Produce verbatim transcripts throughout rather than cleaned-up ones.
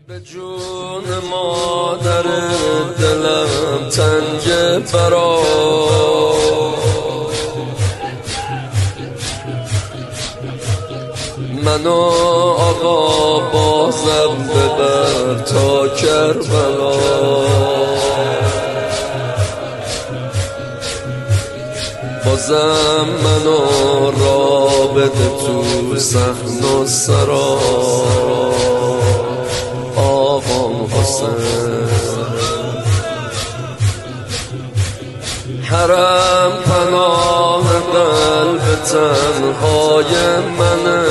به جون مادر دلم تنگ برا منو آقا بازم ببر تا کربلا بازم منو را بده تو صحن و سرا آقام حسین حرم پناه قلب تنهای منه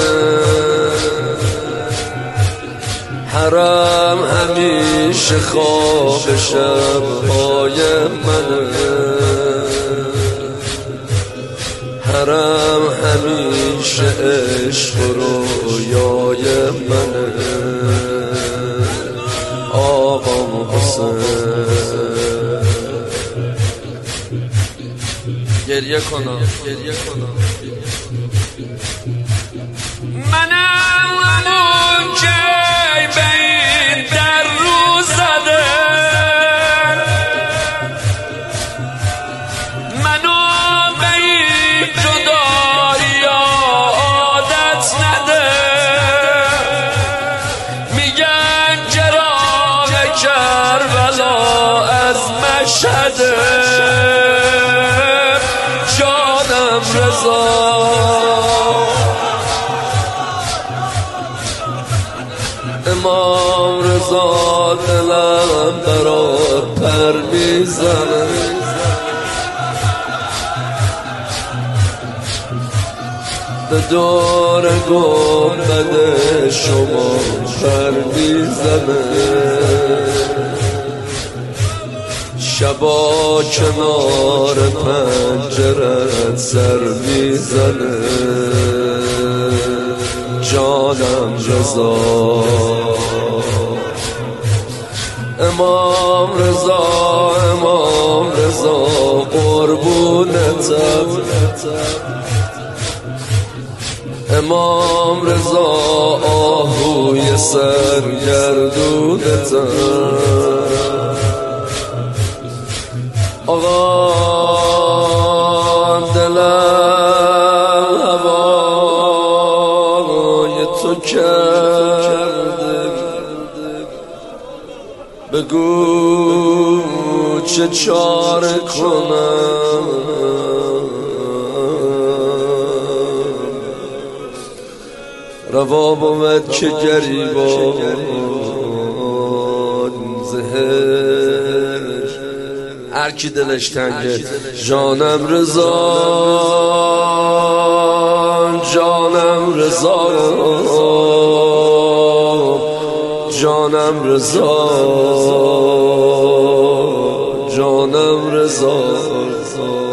حرم همیشه خواب شبهای منه حرم همیشه عشق و رویای منه آقام حسین گریه کنم گریه کنم منم همون که به این در رو زده منو به این جدایی عادت نده میگن چراغ کربلا از مشهده جانم رضا امام رضا دلم برات پر میزنه به دور گنبد شما پر میزنه شبا کنار پنجرت سر میزنه جانم رضا امام رضا امام رضا قربونتم امام رضا آهوی سرگردونتم آقا دلم هوای تو کرده بگو چه چاره کنم روا بود که گریبان زهر هر کی دلش تنگه جانم رضا جانم رضا جانم رضا جانم رضا